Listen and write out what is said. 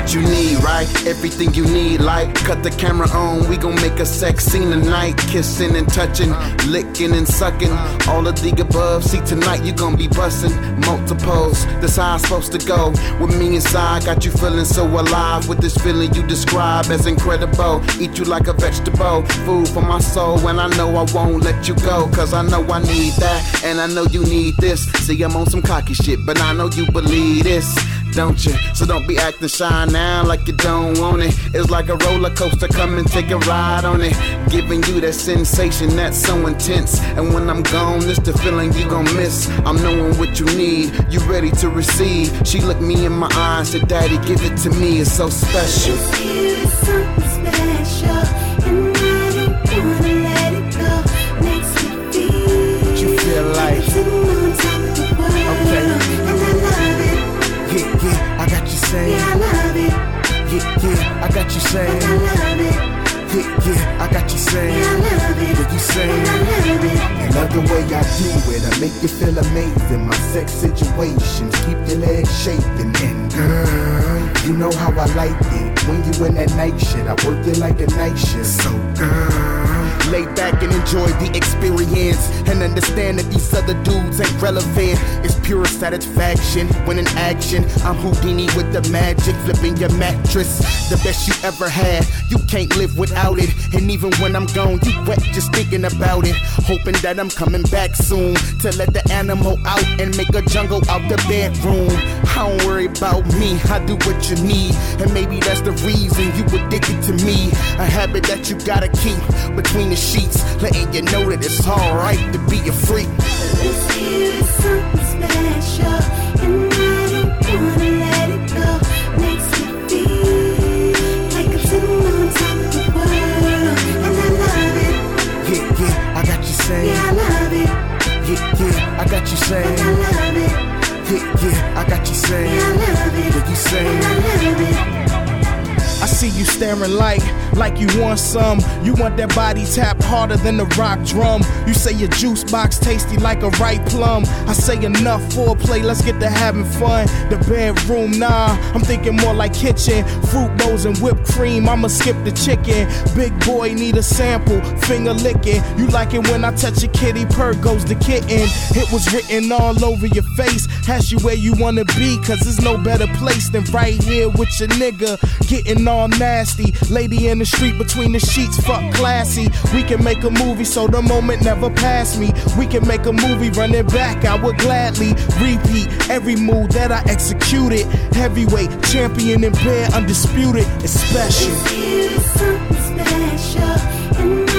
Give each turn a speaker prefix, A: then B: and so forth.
A: what you need, right? Everything you need, like cut the camera on, we gon' make a sex scene tonight. Kissing and touching, licking and sucking, all of the above. See, tonight you gon' be busting multiples. That's how it's supposed to go. With me inside, got you feeling so alive. With this feeling you describe as incredible. Eat you like a vegetable, food for my soul. And I know I won't let you go, cause I know I need that, and I know you need this. See, I'm on some cocky shit, but I know you believe this, don't you? So don't be acting shy now like you don't want it. It's like a roller coaster, come and take a ride on it. Giving you that sensation that's so intense. And when I'm gone, it's the feeling you gon' miss. I'm knowing what you need, you ready to receive. She looked me in my eyes, said, Daddy, give it to me, it's so special.
B: This here is something special, and I don't wanna let it go. Makes me feel
A: what you feel like.
B: Sitting on top of the world,
A: okay.
B: And I love it.
A: Yeah, yeah, I got you saying.
B: Yeah, I love it.
A: Yeah, yeah, I got you saying.
B: I love it.
A: Yeah, yeah, I got you saying.
B: Yeah, I love it.
A: Yeah, you saying.
B: I love it.
A: You love the way I do it, I make you feel amazing. My sex situations keep your legs shaking. And girl, you know how I like it. When you in that night shit, I work you like a night shift. So girl, lay back and enjoy the experience, and understand that these other dudes ain't relevant. It's pure satisfaction when in action. I'm Houdini with the magic, flipping your mattress. The best you ever had, you can't live without it. And even when I'm gone, you wet just thinking about it. Hoping that I'm coming back soon to let the animal out and make a jungle out the bedroom. I don't worry about me, I do what you need. And maybe that's the reason you addicted to me. A habit that you gotta keep between the sheets, letting you know that it's alright to be a freak.
B: This here is something special, and I don't wanna let it go. Makes me feel like I'm sitting on top of the world, and I love it.
A: Yeah, yeah, I got you saying.
B: Yeah, I love it.
A: Yeah, yeah, I got you saying.
B: I love it.
A: Yeah, yeah, I got you saying.
B: Yeah, I love it.
A: Yeah, you saying.
B: I love it.
C: I see you staring like you want some. You want that body tap harder than the rock drum. You say your juice box tasty like a ripe plum. I say enough foreplay, let's get to having fun. The bedroom, nah, I'm thinking more like kitchen. Fruit bowls and whipped cream, I'ma skip the chicken. Big boy need a sample, finger licking. You like it when I touch your kitty, purr goes the kitten. It was written all over your face, ask you where you wanna be, cause there's no better place than right here with your nigga. Getting all nasty, lady in the street between the sheets, fuck classy. We can make a movie so the moment never pass me. We can make a movie, run it back, I would gladly repeat every move that I executed. Heavyweight, champion in bed, undisputed, it's special.
B: This here is something special, and